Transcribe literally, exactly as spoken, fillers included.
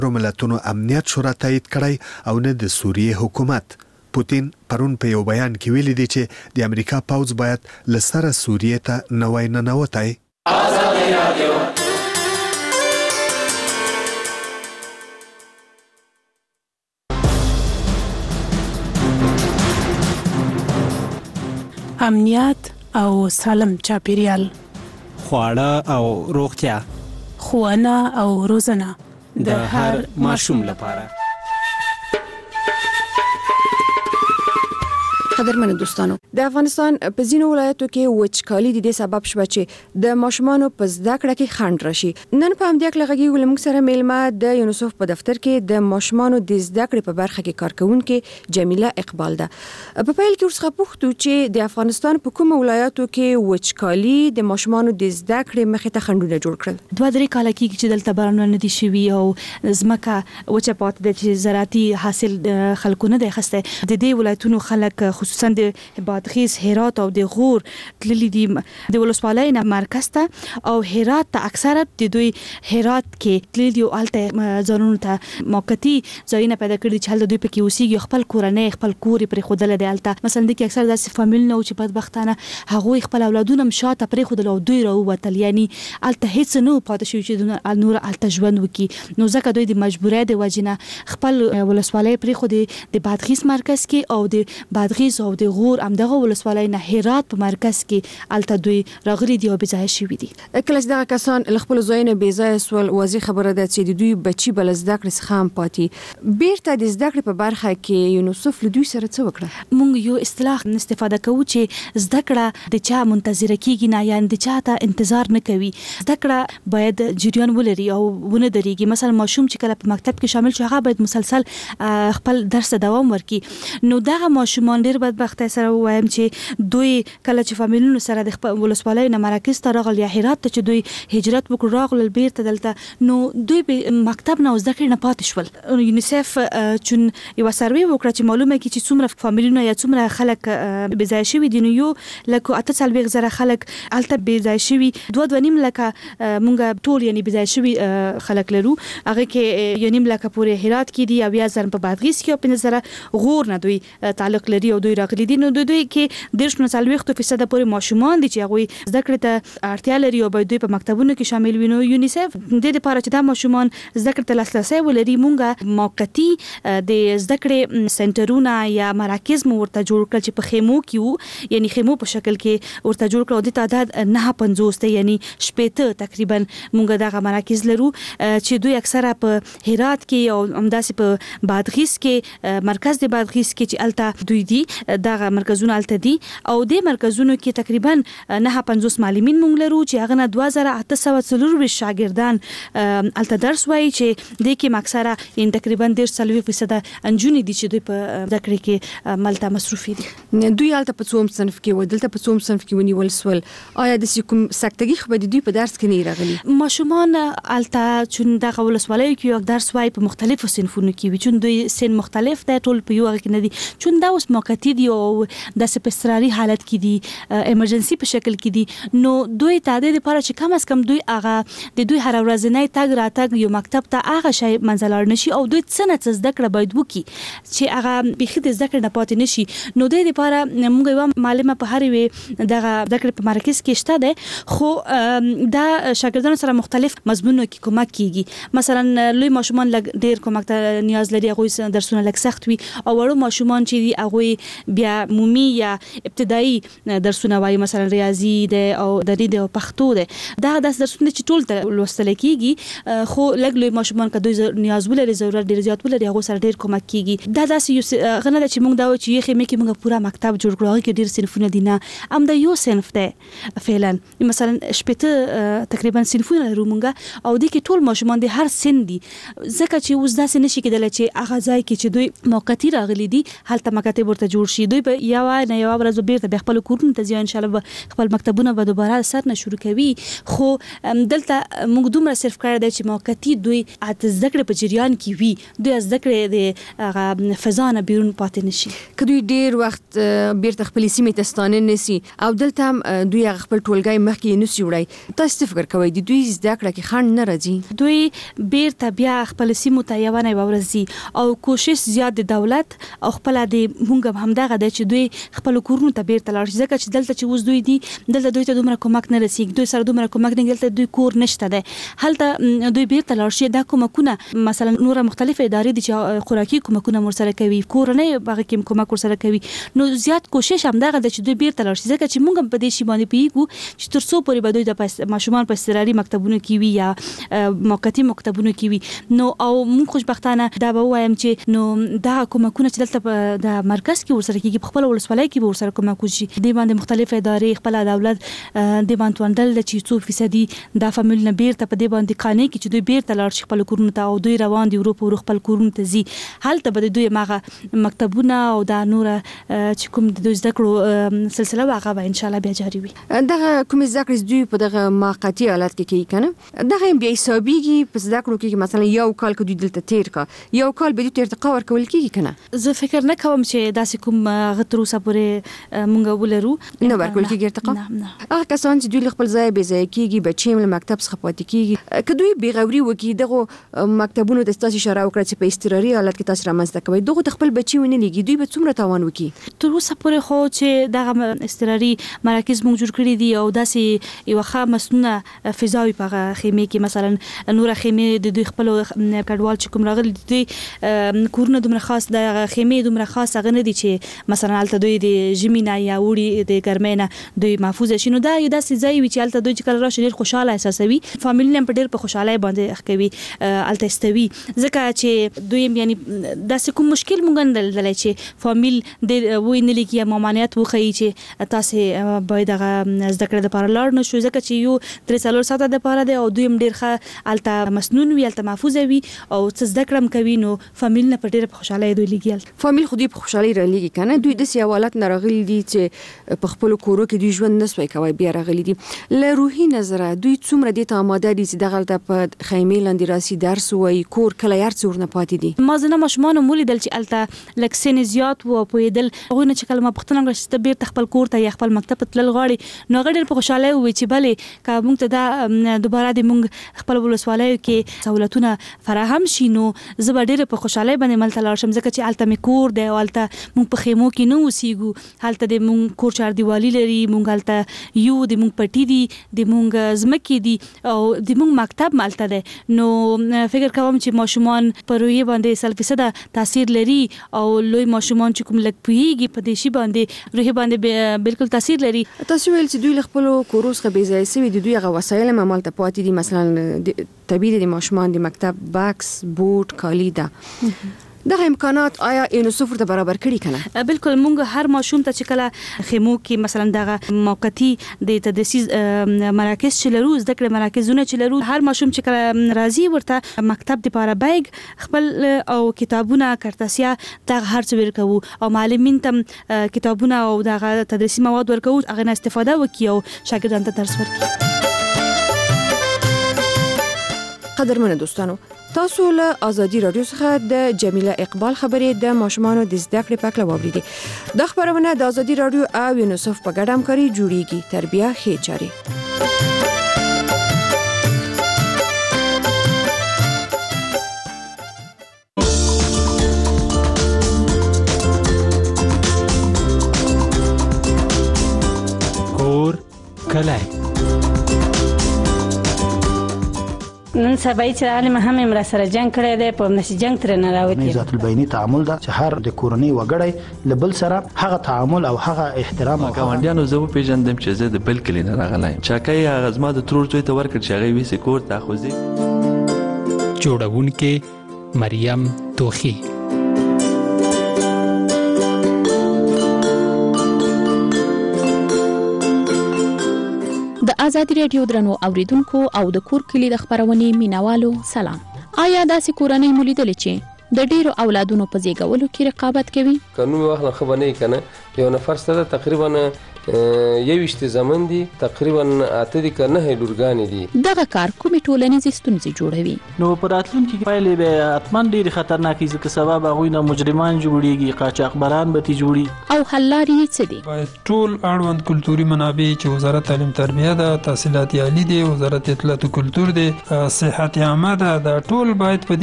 ملتونو امنیت شورا تایید کړی او نه د سوریې حکومت. پوتین پرون په یو بیان کې ویلي دی چې د امریکا پوځ باید له سره سوریې ته نه وای ننوتی. امنیت او سالم چاپیریال، خواړه او روغتیا، ښوونه او روزنه د هر ماشوم لپاره. قدرمن دوستانو، د افغانستان په ځینو ولایتو کې وچکالي د دې سبب شوه چې د ماشومانو په زده کړه کې خنډ راشي. نن په همدې اړه غږیږو له موږ سره میلمه د یونیسف په دفتر کې د ماشومانو د زده کړې په برخه کې کارکونکې جمیله اقبال ده. په پیل کې ورڅخه پوښتو چې د افغانستان په کومو ولایتو کې وچکالي د ماشومانو د زده کړې مخې ته خنډونه جوړ کړل. دوه درې کاله کېږي چې دلته بارانونه نه دي شوي او ځمکه وچه پاتې ده چې زراعتي حاصل خلکو نه دی اخیستی. د دې ولایتونو خلک خصوصا د بادغیس، هرات او د غور تللي دي د ولسوالۍ نه مرکز ته، او هرات ته اکثره د دوی هرات کې تللي دي او هلته ځانونو ته موقتي ځایونه پیدا کړي چې هلته دوی پکې اوسېږي، خپل کورنۍ خپل کور یې پرېښودلی دی. هلته مثلا دې کې اکثره داسې فامیلونه وو چې بدبختانه هغوی خپل اولادونه هم شاته پرېښودل او دوی راووتل، یعنې هلته هېڅ نه و پاتې شوي چې نور هلته ژوند وکړي. نو ځکه دوی د مجبورۍ د وجې نه خپل ولسوالۍ پرېښودې د بادغیس مرکز کې، او د بادغیس او د غور همدغه ولسوالۍ نه هرات په مرکز کې هلته دوی راغلي دي او بې ځایه شوي دي. کله چې دغه کسان له خپلو ځایونو بې ځایه سول، واضح خبره ده چې د دوی بچي به له زده کړې څخه هم پاتې. بیرته د زده کړې په برخه کې یونیسف له دوی سره څه وکړه؟ موږ یو اصطلاح استفاده کوو چې زده کړه د چا منتظره کېږي نه، یعنې د چا ته انتظار نه کوي. زده کړه باید جریان ولري او ونه درېږي. مثلا ماشوم چې کله په مکتب کې شامل شو، هغه باید مسلسل خپل درس ته دوام ورکړي. نو دغه ماشومان ډېر بدبخته سره وایم چې دوی کله چې فامیلونو سره د خپل ولسوالۍ نه مراکز ته راغل یا هرات ته چې دوی هجرت وکړو راغلل بیرته دلته، نو دوی به مکتب نه او زده کړې نه پاتې شول. یونیسف چون یوه سروې وکړه چې معلومه کړي چې څومره فامیلونه یا څومره خلک بې ځایه شوي دي، نو یو لکه اته څلوېښت زره خلک هلته بې ځایه شوي، دوه دوه نیم لکه مونږ ټول یعنې بې ځایه شوي خلک لرو. هغې کې یو نیم لکه پورې هرات کې دي، اویا زره په بادغیس کې، او پنځه زره غور نه دوی تعلق لري او دوی راغلي دي. نو دوی کې دېرش نه څلوېښتو فیصده پورې ماشومان دي چې هغوی زده کړې ته اړتیا لري او باید دوی په مکتبونو کې شامل وي. نو یونیسف د دې لپاره چې دا ماشومان زده کړې ته لاسرسی ولري، مونږ موقتي د زده کړې سنټرونه یا مراکز مو ورته جوړ کړل چې په خیمو کې وو، یعنې خیمو په شکل کې ورته جوړ کړل. او د تعداد نهه پنځوس دی، یعنې شپېته تقریبا مونږ دغه مراکز لرو چې دوی اکثره په هرات کې او همداسې په بادغیس کې، مرکز د بادغیس کې چې هلته دوی دي، دغه مرکزونه هلته دي. او دې مرکزونو کې تقریبا نهه پنځوس معلمین مونږ لرو چې هغه نه دوه زره اته سوه څلورویشت شاګردان هلته درس وایي، چې دې کې اکثره یعنې تقریبا دېرش څلوېښت فیصده نجونې دي چې دوی په زده کړې کې ملته مصروفې دي. دوی هلته په څوم صنف کې و، دلته په څوم صنف کې ونیول سول؟ آیا داسې کوم سکتګي خو به د دوی په درس کې نه راغلي؟ ماشومان هلته چون دغه ولسوالیو کې یو درس وایي په مختلفو صنفونو کې وي، چون دوی سن مختلف دی، ټول په یو هغه کې نه دي. چون دا اوس موقتي دي او داسې په اضطراري حالت کې دي، ایمرجنسي په شکل کې دي، نو دوی ته د دې لپاره چې کم از کم دوی هغه د دوی هر ورځنی تګ راتګ یو مکتب ته هغه شی منځ لاړ نه شي، او دوی څه نه څه زده کړه باید وکړي چې هغه بیخي د زده کړې نه پاتې نه شي. نو د دې لپاره موږ یوه معلمه په هر یوې دغه زده کړې په مرکز کې شته دی، خو دا شاګردانو سره مختلف مضمونو کې کومک کیږي. مثلا لوی ماشومان لږ ډېر کومک ته نیاز لري، هغوی درسونه لږ سخت وي، او وړو ماشومان چې دي هغوی بیا عمومي یا ابتدایي درسونه وایي، مثلا ریاضي دی او دري دی او پښتو دی. دا داسې درسونه چې ټول ته لوستل کېږي، خو لږ لوی ماشومان که دوی نیاز ولري، ضرورت ډېر زیات ولري، هغو سره ډېر کومک کېږي. دا داسې یو هغه نه ده چې موږ دا وایو چې یو خیمې کې موږ پوره مکتب جوړ کړو، هغې کې ډېر صنفونه دي، نه، همدا یو صنف دی فعلا. مثلا شپېته تقریبا صنفونه لرو موږ، او دې کې ټول ماشومان د هر سن دي، ځکه چې اوس داسې نشي کېدلی چې هغه ځای کې چې دوی موقتي راغلي دي هلته مکاتب ورته جوړ شي دوی به یو نه یو ورځ بیرته خپل کورونه ته ځي ان شاء الله خپل مکتبونه به دوباره سر نه شروع کوي خو دلته موږ دومره صرف کړی دی چې موقتی دوی اته ذکر په جریان کې وي دوی ذکر د فضا نه بیرون پاتې نشي که دوی ډیر وخت بیرته خپل سیمې ته ستانه نسی او دلته دوی خپل ټولګي مخکې نسی وړي تاسو فکر کوئ د دوی زده کړه کې خنډ نه راځي دوی بیرته بیا خپل سیمو ته یو نه ورځي او کوشش زیات د دولت او خپل د مونږ همدغه د چې دوی خپل کورونو ته بیرته لاړ شي ځکه چې دلته چې اوس دوی دي دلته دوی ته دومره کومک نه رسیږي دوی سره دومره کومک نه دلته دوی کور نشته ده هلته دوی بیرته لاړ شي دا کومکونه مثلا نور مختلف ادارې دي چې خوراکي کومکونه ورسره کوي کورنۍ باغ کې کومک ورسره کوي نو زیات کوشش همدغه د چې دوی بیرته لاړ شي ځکه چې مونږ په دې شی باندې پیګو چې تر څو پورې به دوی د ماشومان په استراري مکتبونو کې وي یا موقتی مکتبونو کې وي نو او مونږ خوشبختانه دا به وایم چې نو دا کومکونه چې دلته د مرکز کې ورسره کېږي په خپل ولسوالۍ کې به ورسره کومک وشي د باندې مختلف ادارې خپل دولت د باندې وندل چې څو فیصدي د فامیل نه بیرته په دې باندې قانې کې چې دوی بیرته لاړ شي خپل کورونو ته او دوی روان دي اروپا خپل کورونو ته ځي هلته به دوی ماغه مکتبونه او دا نور چې کوم د زده کړو سلسله واغه به ان شاء الله بیا جاری وي دغه کوم زده کړې دوی په دغه موقتی حالت کې کوي کنه دغه بیا حسابيږي په زده کړو کې مثلا یو کال کې دوی دلته تیر کا یو کال به دوی ارتقا ورکول کېږي کنه زه فکر نه کوم چې داسې کوم غتروسه پورې مونږ ولرو نه ورکول کېږي ارتقا هغه کسان چې دوی خپل ځای به ځای کېږي بچیم له مکتب څخه پاتې کېږي که دوی بیغوري وکړي دغه مکتبونو د تاسو اشاره وکړه چې په استراري حالت کې تاسو رامنځته کوي دغه خپل بچي ونه لګي دوی به څومره تاوان وکړي تر اوسه پورې خو چې دغه استراري مراکز موږ جوړ کړی دي او داسې یو ښه مسنونه فضاوي په خیمه کې مثلا نور خیمه د دوی خپل کډوال چې کوم راغلي دي کورونه دومره خاص د خیمه دومره خاص هغه نه دي چې مثلا الته دوی د ژمینه یا وړي د ګرمینه دوی محفوظ شي نو دا یو داسې ځای وي چې الته دوی چې کله راشي ډېر خوشاله احساسوي فامیل هم په ډېر په خوشاله باندې اخکوي الته استوي ځکه چې دوی یعنی داسې کوم مشکل مونږ نه دللی چې فامیل د وې نه لګي ممانعت وخی چې تاسو باید هغه زده کړې لپاره لاړ نه شو ځکه چې یو درې څلور ساعته د لپاره دی او دوی هم ډېر ښه الته مسنون وي الته محفوظ وي او څه زده کړم کوي نو فامیل نه په ډېر په خوشاله دوی لګي فامیل خو دې په خوشالي را لګي کنه دوی د سیاوالت نه راغلي دي چې په خپل کورو کې دوی ژوند نسوي کوي بیا راغلي دي له روحي نظره دوی څومره دي ته آماده دي چې دغه په خیمه لاندې راسي درس وای کور کله یار څور نه پاتې دي ما زنه مشمانو مولي دل چې الته لکسن زیات و په دل غوونه چې کلمه پختنه غشته بیر خپل کور ته یا خپل مکتب ته تل غاړي نو غړي په خوشاله وي چې بلې کا مونږ ته دا دوباره د مونږ خپل ولسوالۍ کې سہولتونه فراهم شي نو زه ډېر په خوشاله باندې ملته لاړ شم ځکه چې الته می کور دی او الته مونږ په خیمو کې نو اوسېګو هلته د مونږ کور چار دیوالي لري مونږ هلته یو د مونږ پټي دي د مونږ زمکې دي او د مونږ مکتب مالته دی نو فکر کوم چې ماشومان پر روحي باندې سل فیصد تاثیر لري او لوی ماشومان چې کوم لګ پیږي په دې شی باندې روحي باندې بالکل تاثیر لري تاسو ویل چې دوی له خپل کوروس خو بې ځای سوي د دوی غو وسایل عمل ته پاتې دي مثلا طبيعي د ماشومان د مکتب باکس بوت کالی ده دغه امکانات آیا یونیسف ته برابر کړي کنه بالکل مونږ هر ماشوم ته چې کله خیمو کې مثلا دغه موقتی د تدریس مراکز چې لرو زده کړې مراکزونه چې لرو هر ماشوم چې کله راځي ورته مکتب د پاره بیگ خپل او کتابونه کرتاسیا دغه هر څه ورکو او معلمین تم کتابونه او دغه تدریسي مواد ورکو هغه نه استفاده وکي او شاګردانو ته درس ورکړي قدرمن دوستانو تاسو له ازادي رادیو څخه د جمیله اقبال خبرې د ماشومانو د زده کړې په اړه واوریدي د خبرونه د ازادي رادیو او یونیسف په ګډه همکاري جوړیږي تربیه ښه چاري کور کلای نن سبا چې عالم هم امر سره جنگ کړی دی په نشي جنگ تر نه راوتی ذات البینی تعامل دا چې هر د کورنۍ وګړی لبل سره هغه تعامل او هغه احترام او ګاونډیانو زه پیژندم چې زه د بل کلی نه راغلایم چاکای هغه زما د ترور زوی ته ورکړ چې هغه ویسه کور ته خوځي جوړونکې مریم توخی د آزادي رادیو درنو اوریدونکو او د کور کلی د خبرونې مینوالو سلام. آیا داسې کورنۍ مولیدلې چې د ډیرو اولادونو په زیږولو کې رقابت کوي. قانون وخت نه خبرې کنه یو نفر سره تقریبا یوشت زمن دي تقریبا اته دي کنه هلورګان دي. دغه کار کومې ټولنیزې ستونزې جوړوي؟ نو پر راتلونکي پایلې به اتمن ډېر خطرناکې ځکه سبب هغوی نه مجرمان جوړیږي، قاچاقبران به تی جوړي. او حل لارې څه دي؟ باید ټول اړوند کلتوري منابع چې وزارت تعلیم تربیه ده، تحصیلات عالی دي، وزارت اطلاعات او کلتور دي، صحت عامه ده، دا ټول باید په